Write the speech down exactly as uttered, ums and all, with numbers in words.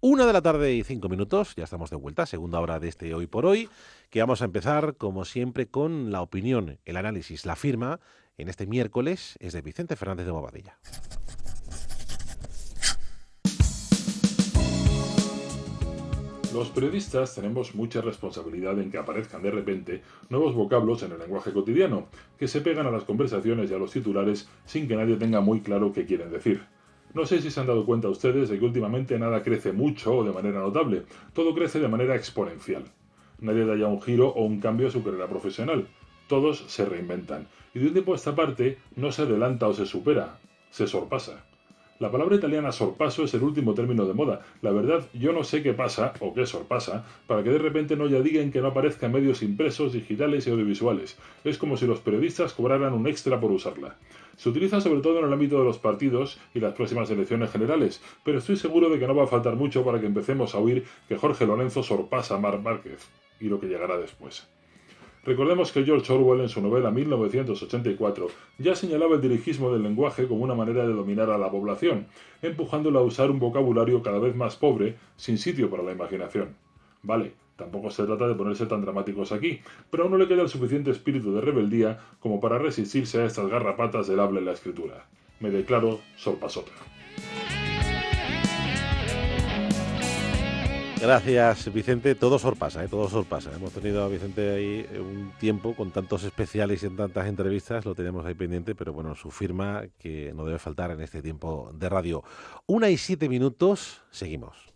Una de la tarde y cinco minutos, ya estamos de vuelta, segunda hora de este Hoy por Hoy, que vamos a empezar, como siempre, con la opinión, el análisis, la firma, en este miércoles, es de Vicente Fernández de Bobadilla. Los periodistas tenemos mucha responsabilidad en que aparezcan de repente nuevos vocablos en el lenguaje cotidiano, que se pegan a las conversaciones y a los titulares sin que nadie tenga muy claro qué quieren decir. No sé si se han dado cuenta ustedes de que últimamente nada crece mucho o de manera notable, todo crece de manera exponencial. Nadie da ya un giro o un cambio a su carrera profesional. Todos se reinventan. Y de un tiempo a esta parte no se adelanta o se supera, se sorpasa. La palabra italiana sorpaso es el último término de moda. La verdad, yo no sé qué pasa, o qué sorpasa, para que de repente no ya digan que no aparezca en medios impresos, digitales y audiovisuales. Es como si los periodistas cobraran un extra por usarla. Se utiliza sobre todo en el ámbito de los partidos y las próximas elecciones generales, pero estoy seguro de que no va a faltar mucho para que empecemos a oír que Jorge Lorenzo sorpasa a Marc Márquez, y lo que llegará después. Recordemos que George Orwell en su novela mil novecientos ochenta y cuatro ya señalaba el dirigismo del lenguaje como una manera de dominar a la población, empujándola a usar un vocabulario cada vez más pobre, sin sitio para la imaginación. Vale, tampoco se trata de ponerse tan dramáticos aquí, pero aún no le queda el suficiente espíritu de rebeldía como para resistirse a estas garrapatas del habla y la escritura. Me declaro sorpasota. Gracias, Vicente. Todo sorpasa, ¿eh? Todo sorpasa. Hemos tenido a Vicente ahí un tiempo con tantos especiales y en tantas entrevistas, lo tenemos ahí pendiente, pero bueno, su firma que no debe faltar en este tiempo de radio. Una y siete minutos, seguimos.